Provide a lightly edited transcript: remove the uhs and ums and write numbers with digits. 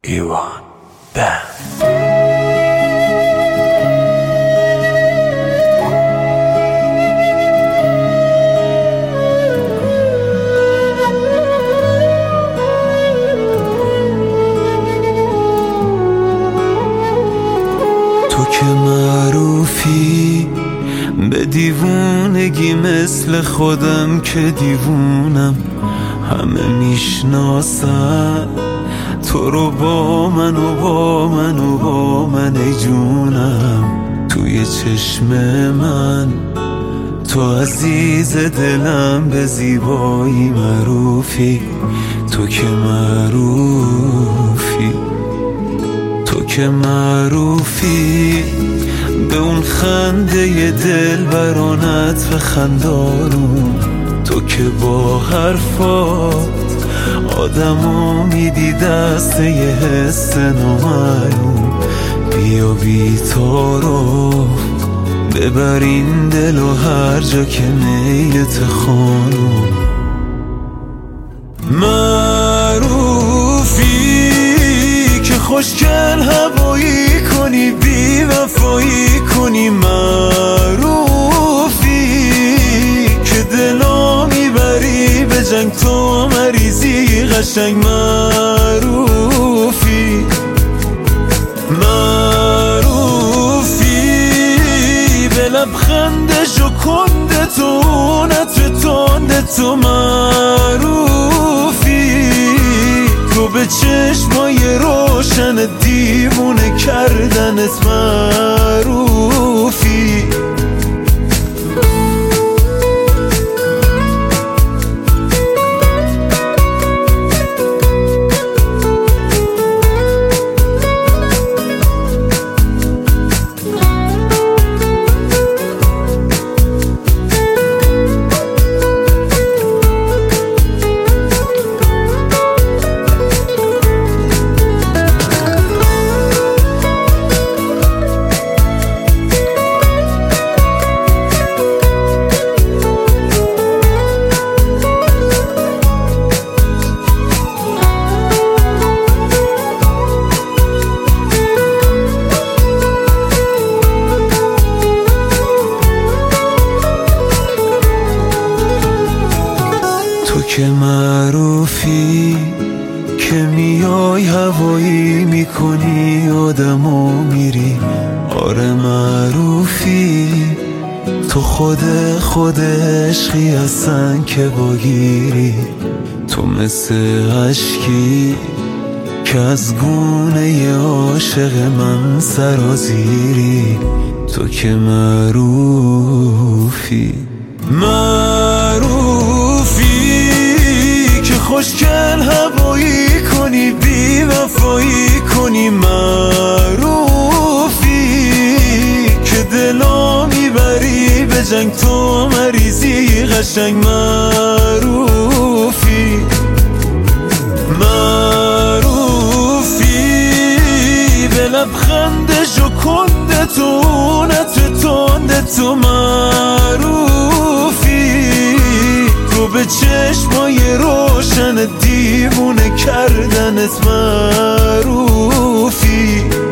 ایوان بند. تو که معروفی به دیوونگی مثل خودم که دیوونم، همه میشناسن تو رو با من و با من و با من ای جونم. توی چشم من تو عزیز دلم، به زیبایی معروفی. تو که معروفی، تو که معروفی به اون خنده دل برانت و خندانون. تو که با حرفات آدمو میدی دست یه حس نامعلوم. بیا بی تعارف ببر این دل و هر جا که میلت خانوم. معروفی که خوشگل هوایی کنی، بی وفایی کنی. معروفی که دلا میبری به جنگ، تو مریضی قشنگ. معروفی، معروفی به لبخند ژوکنده تو، نطر تنده تو. معروفی تو به چشمای روشن دیوونه کردنت. معروفی تو که معروفی که میای هوایی میکنی آدمو میری. آره معروفی تو خود عشقی هستن که باگیری. تو مثل عشقی که از گونه عاشق من سرازیری. تو که معروفی، معروفی که خوشگل هوایی کنی، بی وفایی کنی. معروفی که دلا میبری به جنگ، تو مریضی قشنگ. معروفی، معروفی به لبخند ژوکنده تو، نطر تنده تو. معروفی تو به چشمای روشن دیوونه کردنت. معروفی